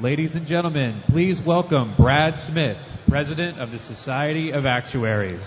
Ladies and gentlemen, please welcome Brad Smith, President of the Society of Actuaries.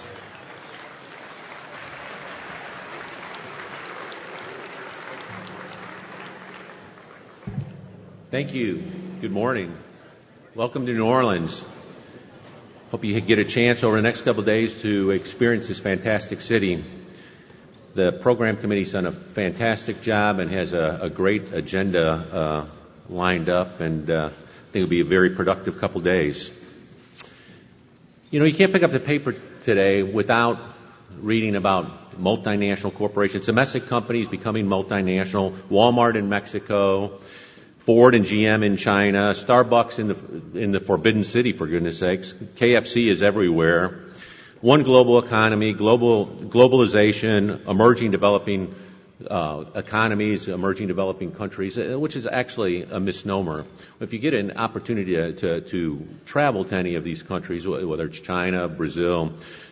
Thank you. Good morning. Welcome to New Orleans. Hope you get a chance over the next couple of days to experience this fantastic city. The program committee's done a fantastic job and has a great agenda lined up, and I think it'll be a very productive couple days. You know, you can't pick up the paper today without reading about multinational corporations, domestic companies becoming multinational, Walmart in Mexico, Ford and GM in China, Starbucks in the Forbidden City, for goodness sakes. KFC is everywhere. One global economy, globalization, emerging developing economies, emerging developing countries, which is actually a misnomer. If you get an opportunity to travel to any of these countries, whether it's China, Brazil,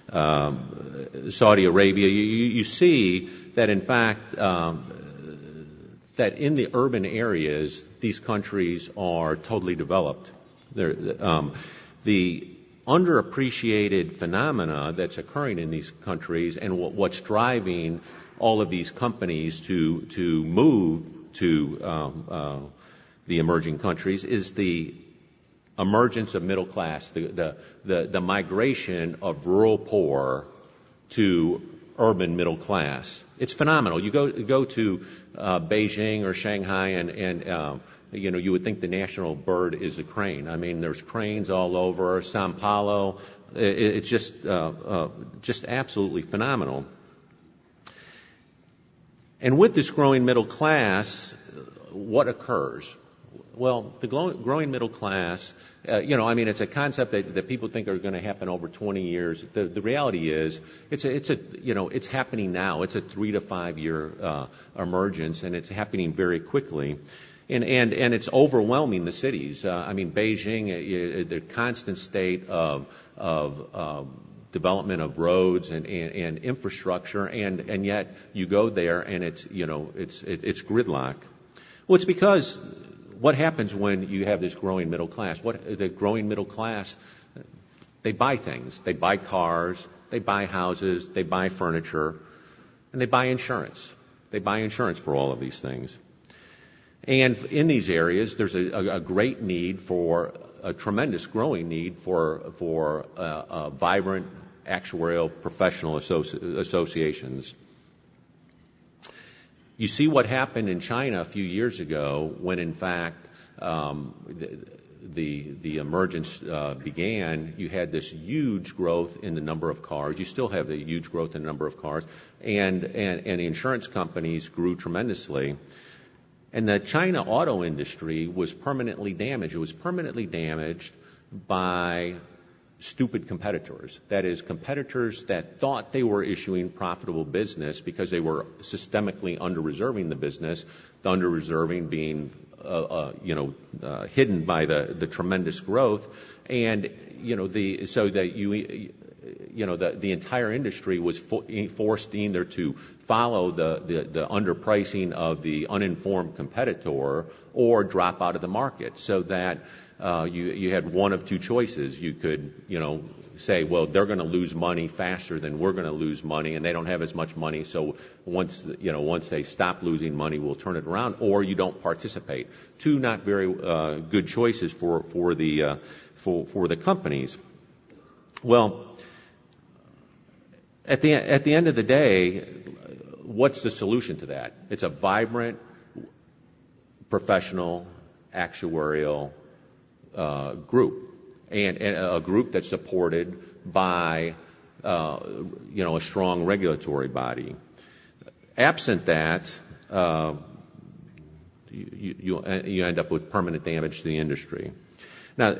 Saudi Arabia, you see that in fact that in the urban areas, these countries are totally developed. The underappreciated phenomena that's occurring in these countries and what's driving all of these companies to move to the emerging countries is the emergence of middle class, the migration of rural poor to urban middle class. It's phenomenal. You go to Beijing or Shanghai and you know, you would think the national bird is the crane. I mean, there's cranes all over. Sao Paulo, it's just absolutely phenomenal. And with this growing middle class, what occurs? Well, the growing middle class, you know, I mean, it's a concept that people think are going to happen over 20 years. The reality is, it's happening now. It's a 3 to 5 year emergence, and it's happening very quickly. And it's overwhelming the cities. I mean, Beijing, the constant state of development of roads and infrastructure, and yet you go there and it's gridlock. Well, it's because what happens when you have this growing middle class? The growing middle class, they buy things. They buy cars, they buy houses, they buy furniture, and they buy insurance. They buy insurance for all of these things. And in these areas, there's a great need for a tremendous growing need for vibrant actuarial professional associations. You see what happened in China a few years ago when, in fact, the emergence began. You had this huge growth in the number of cars. You still have a huge growth in the number of cars, and the insurance companies grew tremendously. And the China auto industry was permanently damaged. It was permanently damaged by stupid competitors. That is, competitors that thought they were issuing profitable business because they were systemically under-reserving the business, the under-reserving being hidden by the tremendous growth. And, the entire industry was forced either to follow the underpricing of the uninformed competitor or drop out of the market, so that you had one of two choices. You could, say, well, they're going to lose money faster than we're going to lose money, and they don't have as much money, so once they stop losing money, we'll turn it around, or you don't participate. Two not very good choices for the companies. Well, at the end of the day, what's the solution to that? It's a vibrant, professional, actuarial group, and a group that's supported by a strong regulatory body. Absent that, you end up with permanent damage to the industry. Now,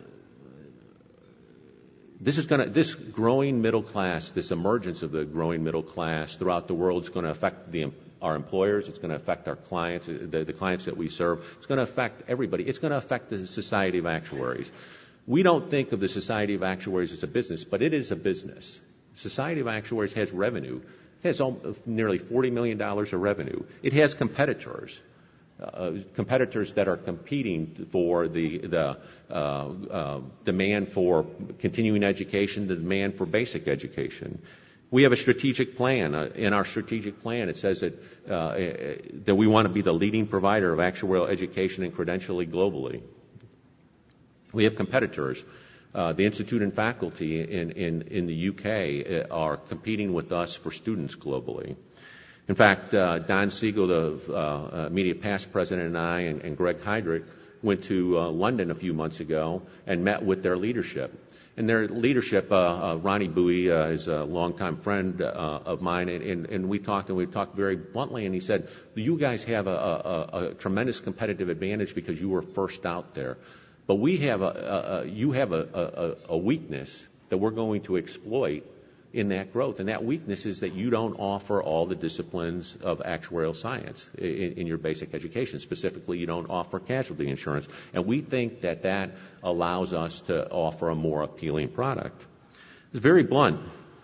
this growing middle class, this emergence of the growing middle class throughout the world is going to affect our employers. It's going to affect our clients, the clients that we serve. It's going to affect everybody. It's going to affect the Society of Actuaries. We don't think of the Society of Actuaries as a business, but it is a business. Society of Actuaries has revenue. It has nearly $40 million of revenue. It has competitors. competitors that are competing for the demand for continuing education, the demand for basic education. We have a strategic plan. In our strategic plan, it says that we want to be the leading provider of actuarial education and credentialing globally. We have competitors. The Institute and faculty in the UK are competing with us for students globally. In fact, Don Siegel, the immediate past president, and I and Greg Heidrich went to London a few months ago and met with their leadership. And their leadership, Ronnie Bowie is a longtime friend of mine, and we talked very bluntly, and he said, you guys have a tremendous competitive advantage because you were first out there. But we have you have a weakness that we're going to exploit in that growth. And that weakness is that you don't offer all the disciplines of actuarial science in your basic education. Specifically, you don't offer casualty insurance. And we think that allows us to offer a more appealing product. It's very blunt.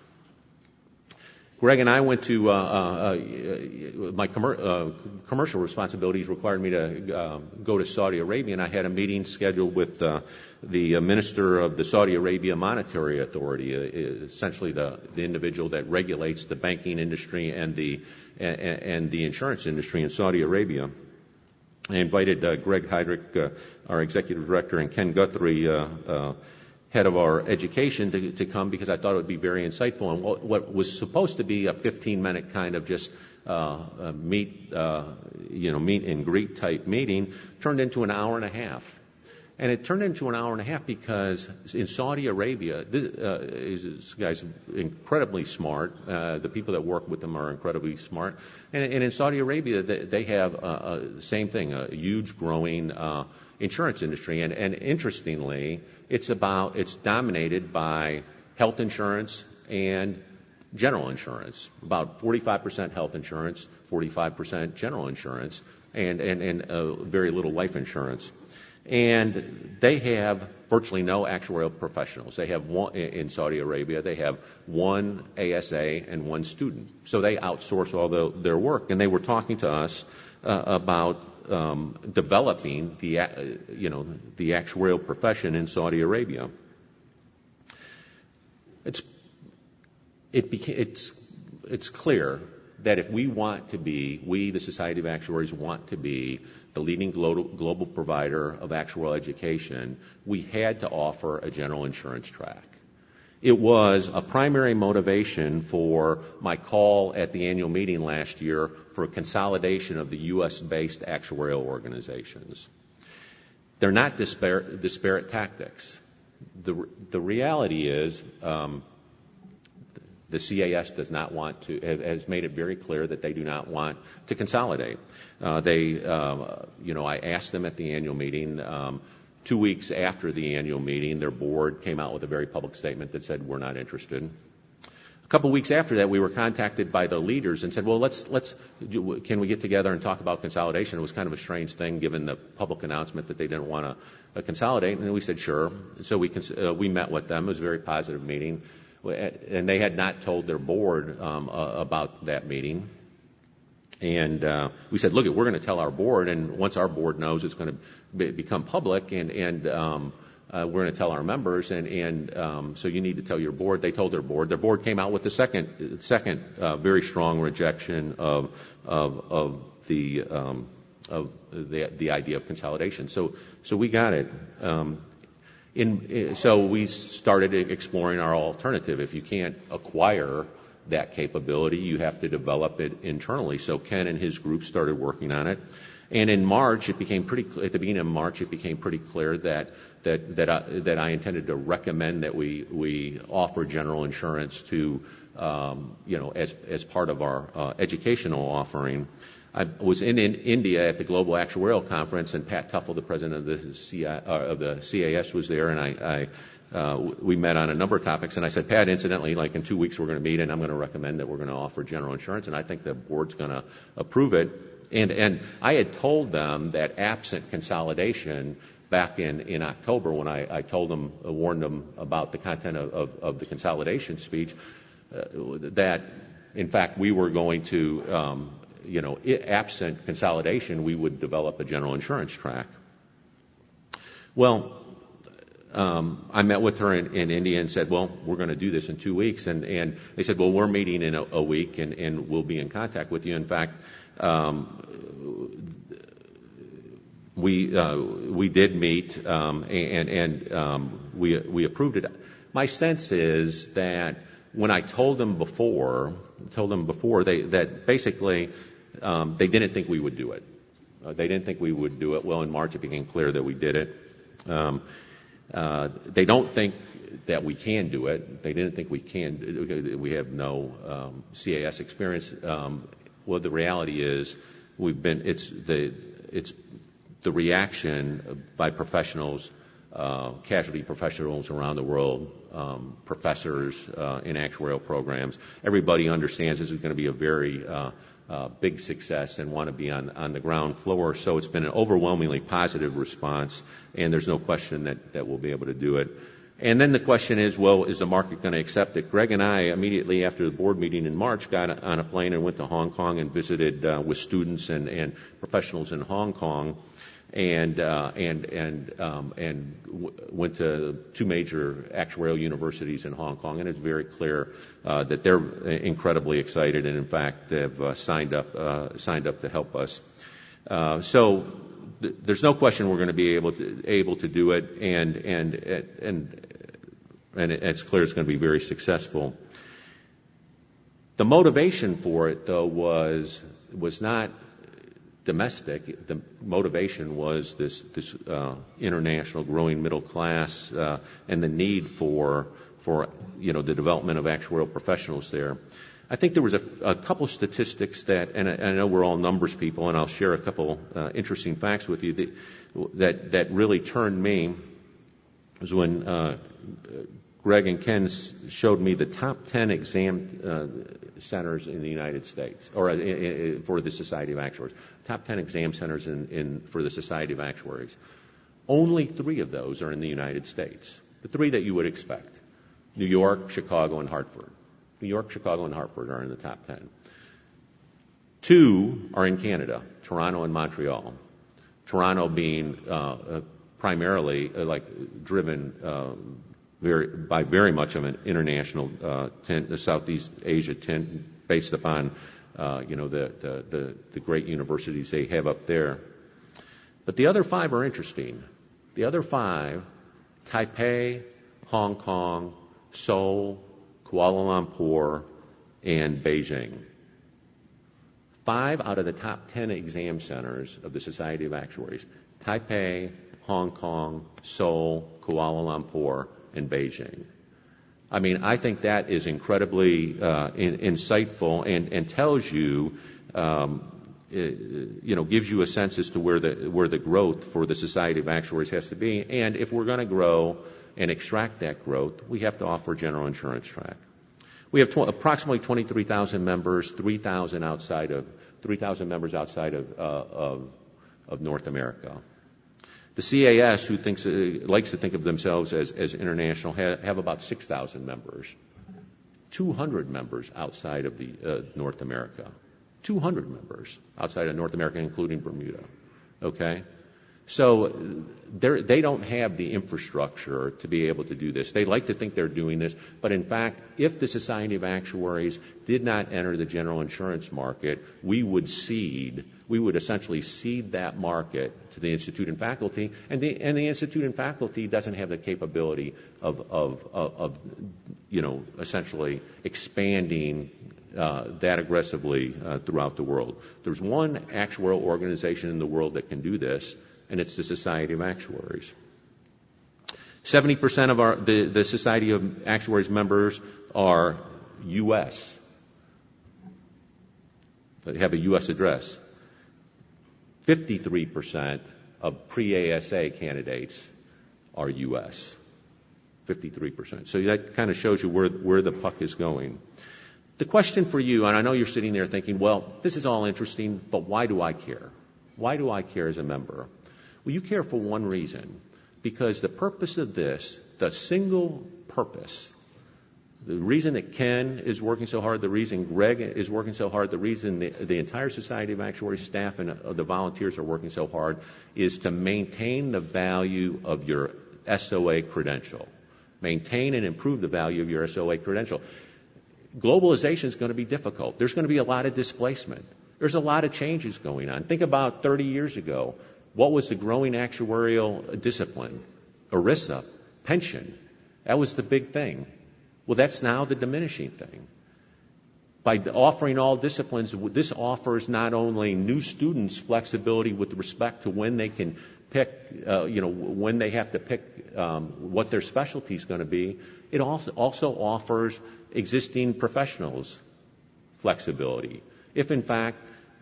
Greg and I went to my commercial responsibilities required me to go to Saudi Arabia, and I had a meeting scheduled with the minister of the Saudi Arabia Monetary Authority, essentially the individual that regulates the banking industry and the insurance industry in Saudi Arabia. I invited Greg Heidrich, our executive director, and Ken Guthrie, head of our education, to come because I thought it would be very insightful. And what was supposed to be a 15-minute kind of just meet and greet type meeting turned into an hour and a half. And it turned into an hour and a half because in Saudi Arabia, this guy's incredibly smart. The people that work with them are incredibly smart. And in Saudi Arabia, they have the same thing, a huge growing insurance industry. And interestingly, it's dominated by health insurance and general insurance. About 45% health insurance, 45% general insurance, and very little life insurance. And they have virtually no actuarial professionals. They have one in Saudi Arabia. They have one ASA and one student. So they outsource all their work. And they were talking to us about developing the actuarial profession in Saudi Arabia. It's clear that if we, the Society of Actuaries, want to be the leading global provider of actuarial education, we had to offer a general insurance track. It was a primary motivation for my call at the annual meeting last year for a consolidation of the U.S.-based actuarial organizations. They're not disparate tactics. The reality is the CAS does not want to, has made it very clear that they do not want to consolidate. I asked them at the annual meeting, 2 weeks after the annual meeting, their board came out with a very public statement that said, we're not interested. A couple of weeks after that, we were contacted by the leaders and said, well, can we get together and talk about consolidation? It was kind of a strange thing given the public announcement that they didn't want to consolidate. And we said, sure. So we met with them. It was a very positive meeting. And they had not told their board about that meeting. And we said, look, we're going to tell our board, and once our board knows, it's going to become public, and we're going to tell our members, and so you need to tell your board. They told their board. Their board came out with the second very strong rejection of the idea of consolidation. So we got it. So we started exploring our alternative. If you can't acquire that capability, you have to develop it internally. So Ken and his group started working on it. And in March, at the beginning of March, it became pretty clear that I intended to recommend that we offer general insurance to, as part of our educational offering. I was in India at the Global Actuarial Conference, and Pat Tuffle, the president of the CAS, was there, and we met on a number of topics. And I said, Pat, incidentally, like in 2 weeks we're going to meet, and I'm going to recommend that we're going to offer general insurance, and I think the board's going to approve it. And I had told them that absent consolidation back in October, when I warned them about the content of the consolidation speech, that in fact we were going to absent consolidation, we would develop a general insurance track. Well, I met with her in India and said, well, we're going to do this in 2 weeks. And they said, well, we're meeting in a week and we'll be in contact with you. In fact, we did meet, and we approved it. My sense is that when I told them before that basically they didn't think we would do it. They didn't think we would do it. Well, in March it became clear that we did it. They don't think that we can do it. They didn't think we can. We have no CAS experience. Well, the reality is it's the reaction by professionals, casualty professionals around the world, professors in actuarial programs. Everybody understands this is going to be a very big success and want to be on the ground floor. So it's been an overwhelmingly positive response, and there's no question that we'll be able to do it. And then the question is, well, is the market going to accept it? Greg and I, immediately after the board meeting in March, got on a plane and went to Hong Kong and visited with students and professionals in Hong Kong, and went to 2 major actuarial universities in Hong Kong, and it's very clear that they're incredibly excited, and in fact have signed up to help us. So there's no question we're going to be able to do it, and it's clear it's going to be very successful. The motivation for it, though, was not domestic. The motivation was this international growing middle class and the need for the development of actuarial professionals there. I think there was a couple statistics that, and I know we're all numbers people, and I'll share a couple interesting facts with you that really turned me. It was when Greg and Ken showed me the top 10 exam centers in the United States, or for the Society of Actuaries. Top 10 exam centers for the Society of Actuaries. Only 3 of those are in the United States. The 3 that you would expect: New York, Chicago, and Hartford. New York, Chicago, and Hartford are in the top 10. 2 are in Canada, Toronto and Montreal. Toronto being primarily driven by very much of an international tint, the Southeast Asia tint, based upon the great universities they have up there. But the other 5 are interesting. The other 5: Taipei, Hong Kong, Seoul, Kuala Lumpur, and Beijing. 5 out of the top 10 exam centers of the Society of Actuaries: Taipei, Hong Kong, Seoul, Kuala Lumpur, and Beijing. I mean, I think that is incredibly insightful and tells you, gives you a sense as to where the growth for the Society of Actuaries has to be. And if we're going to grow and extract that growth, we have to offer a general insurance track. We have approximately 23,000 members, 3,000 members outside of North America. The CAS, who likes to think of themselves as international, have about 6,000 members. 200 members outside of the North America. 200 members outside of North America, including Bermuda. Okay? So they don't have the infrastructure to be able to do this. They like to think they're doing this, but in fact, if the Society of Actuaries did not enter the general insurance market, we would essentially cede that market to the Institute and faculty, and the Institute and faculty doesn't have the capability of essentially expanding that aggressively throughout the world. There's one actuarial organization in the world that can do this, and it's the Society of Actuaries. 70% of the Society of Actuaries members are U.S. They have a U.S. address. 53% of pre-ASA candidates are U.S. 53%. So that kind of shows you where the puck is going. The question for you, and I know you're sitting there thinking, well, this is all interesting, but why do I care? Why do I care as a member? Well, you care for one reason, because the purpose of this, the single purpose The reason that Ken is working so hard, the reason Greg is working so hard, the reason the entire Society of Actuaries staff and the volunteers are working so hard is to maintain the value of your SOA credential. Maintain and improve the value of your SOA credential. Globalization is going to be difficult. There's going to be a lot of displacement. There's a lot of changes going on. Think about 30 years ago. What was the growing actuarial discipline? ERISA, pension. That was the big thing. Well, that's now the diminishing thing. By offering all disciplines, this offers not only new students flexibility with respect to when they can pick, when they have to pick what their specialty is going to be, it also offers existing professionals flexibility. If, in fact,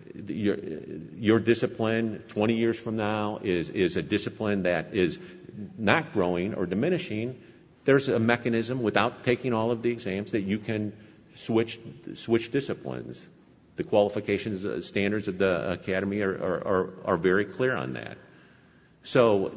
your discipline 20 years from now is a discipline that is not growing or diminishing, there's a mechanism without taking all of the exams that you can switch disciplines. The qualifications standards of the academy are very clear on that. So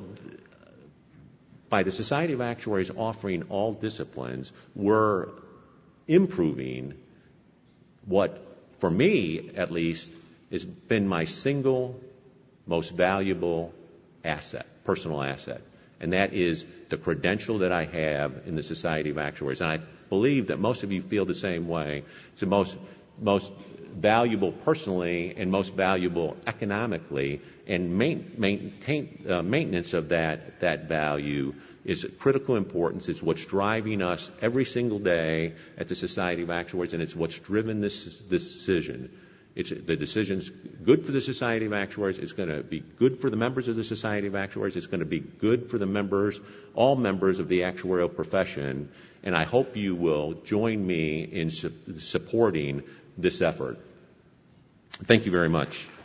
by the Society of Actuaries offering all disciplines, we're improving what, for me at least, has been my single most valuable asset, personal asset. And that is the credential that I have in the Society of Actuaries. And I believe that most of you feel the same way. It's the most valuable personally and most valuable economically. And maintenance of that value is of critical importance. It's what's driving us every single day at the Society of Actuaries, and it's what's driven this decision. The decision's good for the Society of Actuaries. It's going to be good for the members of the Society of Actuaries. It's going to be good for the members, all members of the actuarial profession. And I hope you will join me in supporting this effort. Thank you very much.